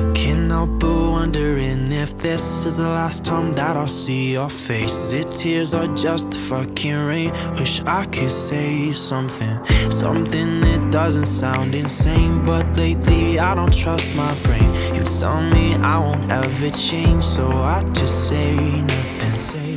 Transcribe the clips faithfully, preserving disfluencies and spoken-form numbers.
Can't help but wondering if this is the last time that I'll see your face. Is it tears or just the fucking rain? Wish I could say something, something that doesn't sound insane, but lately I don't trust my brain. You tell me I won't ever change, so I just say nothing.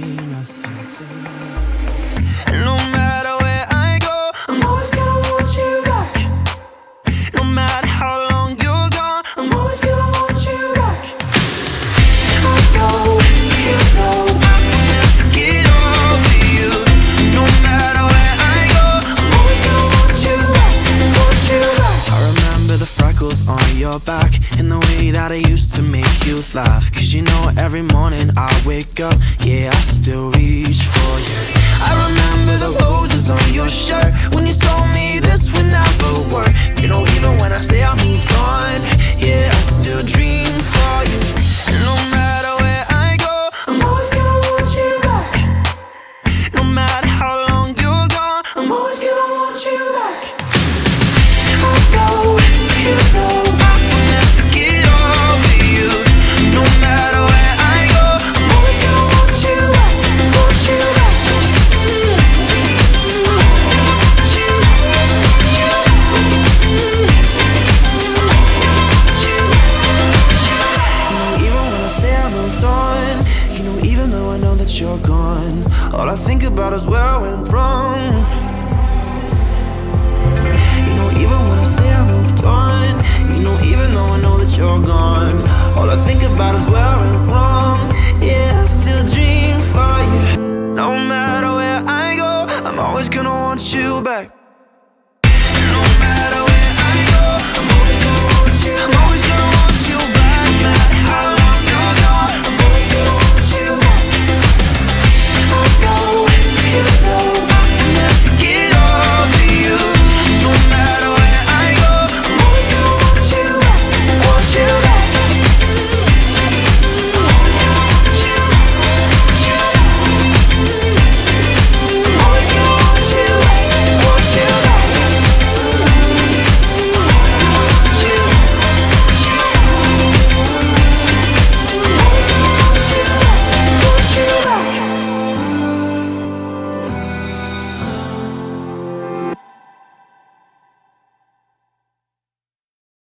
No matter where I go, I'm always gonna want you back. No matter how long you're gone, I'm always gonna want you back. I know, you know, I will never get over you. No matter where I go, I'm always gonna want you back, want you back. I remember the freckles on your back and the way that I used to make you laugh. Cause you know every morning I wake up, yeah, I still reach for you. I remember the roses on your shirt when you told me this would never work. You know, even when I say I moved on, yeah, I still dream for you. No matter where I go, I'm always gonna want you back. No matter how long you're gone, I'm always gonna want you back. I know, you know, I will never get over you. No matter where I go, I'm always gonna want you back, want you back. You're gone. All I think about is where I went wrong. You know, even when I say I moved on, you know, even though I know that you're gone, all I think about is where I went wrong. Yeah, I still dream for you. No matter where I go, I'm always gonna want you back. No matter where I go, I'm always gonna want you. I'm always gonna want you back. No matter how long